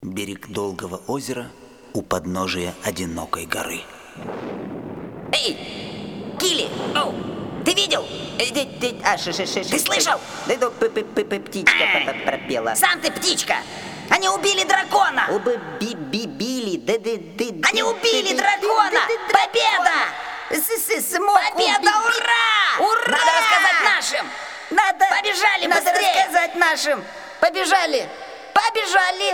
Берег долгого озера у подножия одинокой горы. Эй, Килли, ты видел? Ты слышал? Птичка пропела. Сам ты птичка! Они убили дракона! Они убили дракона! Победа! Победа! Ура! Ура! Надо рассказать нашим! Побежали быстрее! Надо рассказать нашим! Побежали! Побежали!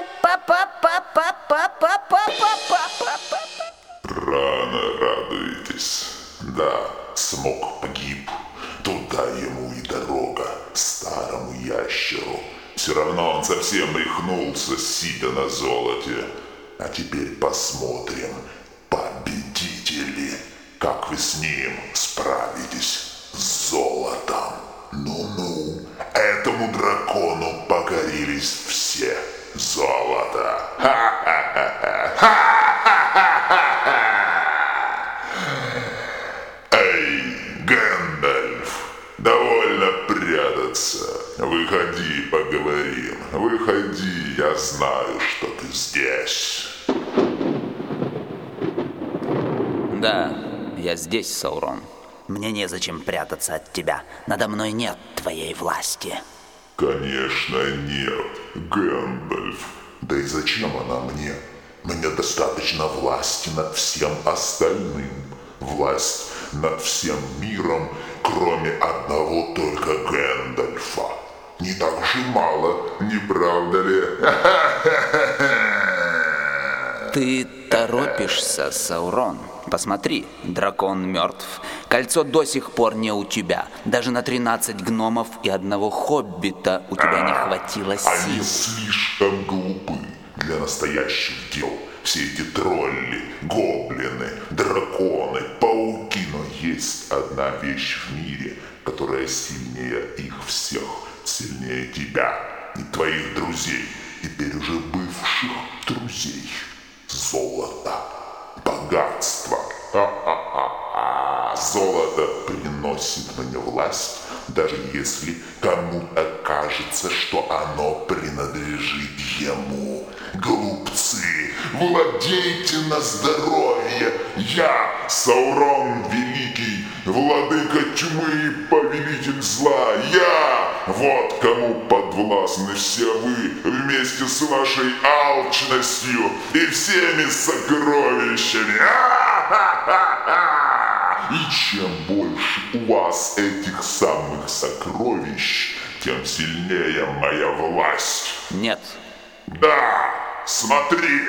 Рано радуетесь. Да, Смок погиб. Туда ему и дорога, старому ящеру. Все равно он совсем рехнулся, сидя на золоте. А теперь посмотрим, победители, как вы с ним справитесь с золотом. Ну-ну, этому дракону покорились все. Золото. Эй, Гэндальф, довольно прятаться. Выходи, поговорим. Выходи, я знаю, что ты здесь. Да, я здесь, Саурон. Мне незачем прятаться от тебя. Надо мной нет твоей власти. Конечно, нет, Гэндальф. Да и зачем она мне? Мне достаточно власти над всем остальным. Власть над всем миром, кроме одного только Гэндальфа. Не так же мало, не правда ли? Ты торопишься, Саурон. Посмотри, дракон мертв. Кольцо до сих пор не у тебя. Даже на 13 гномов и одного хоббита у тебя не хватило сил. Они слишком глупы для настоящих дел. Все эти тролли, гоблины, драконы, пауки. Но есть одна вещь в мире, которая сильнее их всех. Сильнее тебя и твоих друзей. Теперь уже бывших друзей. Золото. Богатство. Золото приносит мне власть, даже если кому-то кажется, что оно принадлежит ему. Глупцы, владейте на здоровье. Я, Саурон Великий, владыка тьмы и повелитель зла. Я, вот кому подвластны все вы, вместе с вашей алчностью и всеми сокровищами. И чем больше у вас этих самых сокровищ, тем сильнее моя власть. Нет. Да, смотри.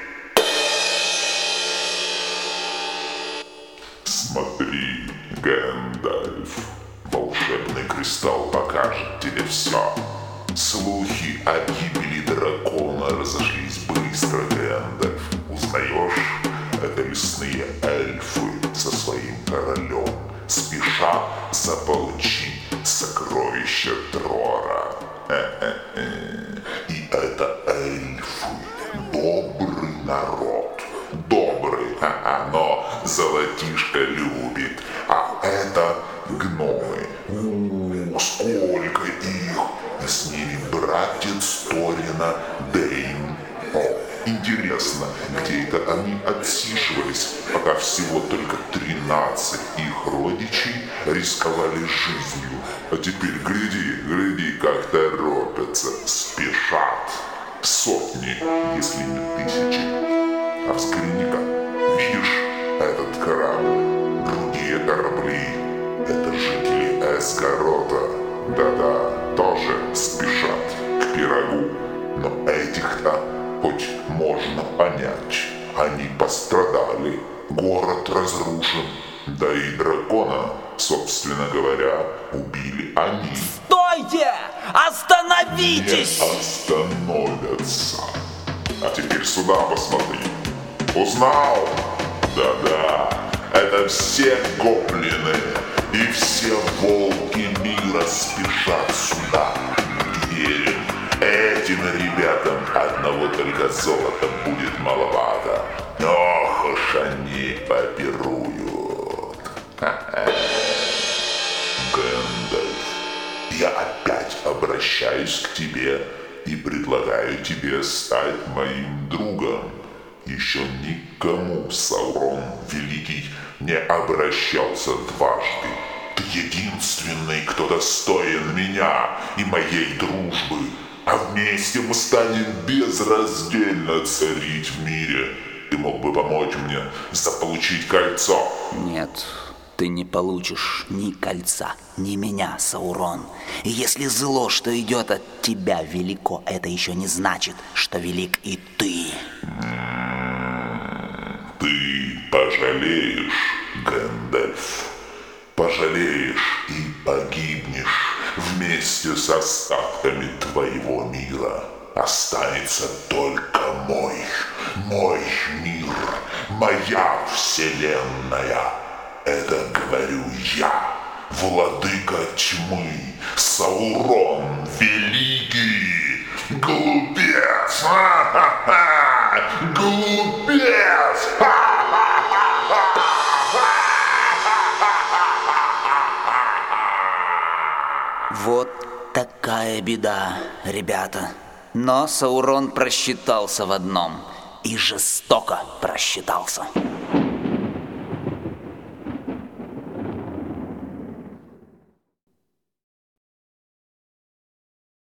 Смотри, Гэндальф. Волшебный кристалл покажет тебе все. Слухи о гибели дракона разошлись быстро, Гэндальф. Узнаешь? Это лесные эльфы со своим королем спешат заполучить сокровища Трора. И это эльфы. Добрый народ. Добрый, но золотишко любит. А это гномы. Сколько их! И с ними братец Торина Дейн. Интересно, где это они отсиживались, пока всего только 13 их родичей рисковали жизнью. А теперь гляди, как торопятся, спешат. Сотни, если не тысячи. А взгляни-ка, видишь этот корабль, другие корабли. Это жители Эсгарота. Да-да, тоже спешат к пирогу. Но этих-то хоть можно понять. Они пострадали, город разрушен, да и дракона, собственно говоря, убили они. Стойте! Остановитесь! Не остановятся. А теперь сюда посмотри. Узнал? Да-да, это все гоблины и все волки мира спешат сюда. Верим. Этим ребятам одного только золота будет маловато. Ох уж они попируют. Гэндальф, я опять обращаюсь к тебе и предлагаю тебе стать моим другом. Еще никому Саурон Великий не обращался дважды. Ты единственный, кто достоин меня и моей дружбы, а вместе мы станем безраздельно царить в мире. Ты мог бы помочь мне заполучить кольцо? Нет, ты не получишь ни кольца, ни меня, Саурон. И если зло, что идет от тебя, велико, это еще не значит, что велик и ты. Ты пожалеешь, Гэндальф. Пожалеешь и погибнешь вместе с остатками твоего мира. Останется только мой мир, моя вселенная. Это говорю я, владыка тьмы, Саурон Великий. Глупец! Ха-ха-ха! Глупец! Вот такая беда, ребята. Но Саурон просчитался в одном. И жестоко просчитался.